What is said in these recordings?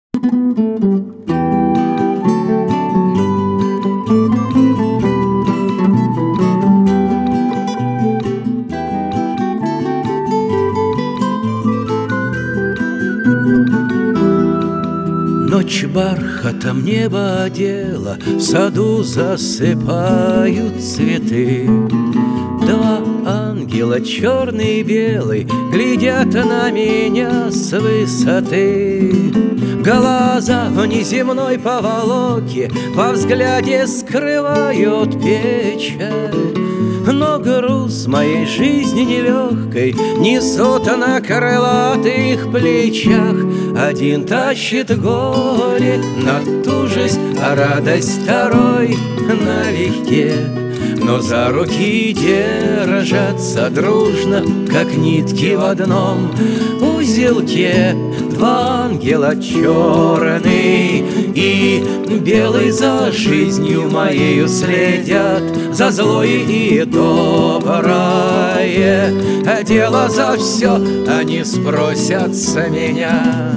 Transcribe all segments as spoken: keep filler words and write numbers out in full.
Ночь бархатом небо одела, в саду засыпают цветы. Два ангела, черный и белый, глядят на меня с высоты. Глаза в неземной поволоке во взгляде скрывают печаль. Но груз моей жизни нелегкой несут на крылатых плечах. Один тащит горе на ту жизнь, а радость второй налегке. Но за руки держатся дружно, как нитки в одном узелке. Два ангела, черный и белый, за жизнью моею следят, за злое и доброе дело, за все они спросят с меня.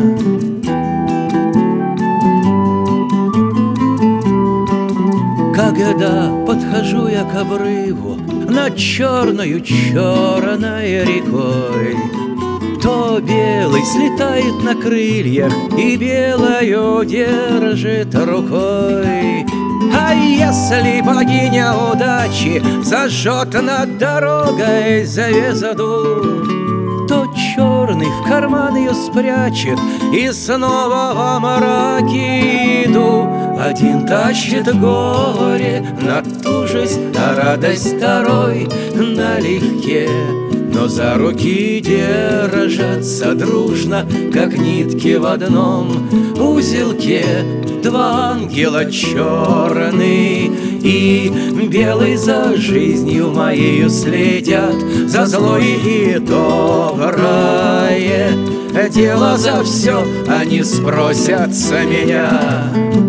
Когда подхожу я к обрыву над черною черной рекой, то белый слетает на крыльях и белою держит рукой. А если богиня удачи зажжет над дорогой звезду, то черный в карман ее спрячет и снова во мраке иду. Один тащит горе на ту жизнь, а радость второй налегке. Но за руки держатся дружно, как нитки в одном узелке. Два ангела, черный и белый, за жизнью моею следят, за злое и доброе дело, за все они спросят с меня.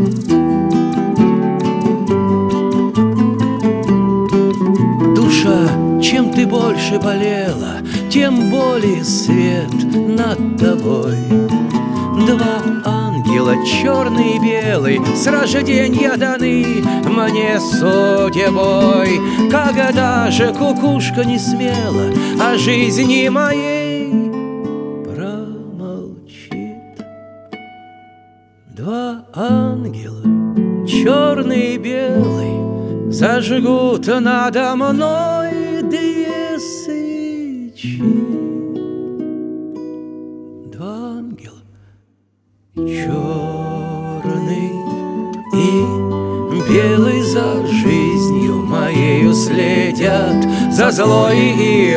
Душа, чем ты больше болела, тем более свет над тобой. Два ангела, черный и белый, с рождения даны мне судьбой. Когда же кукушка не смела о жизни моей промолчит? Два ангела, черный и белый, зажгут надо мной две свечи. Два ангела, черный и белый, за жизнью моею следят, за злое и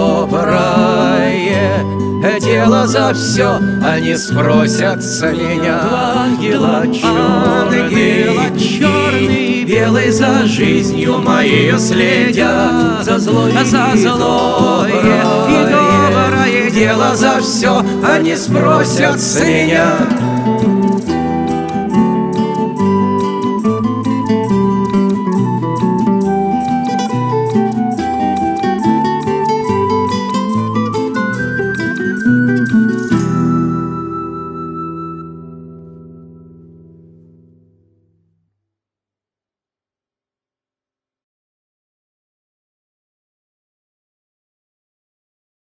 доброе дело, за все они спросят с меня. Два ангела, черный, черный и белый, за жизнью моею следят, за злое, за злое и доброе дело, за все они спросят с меня.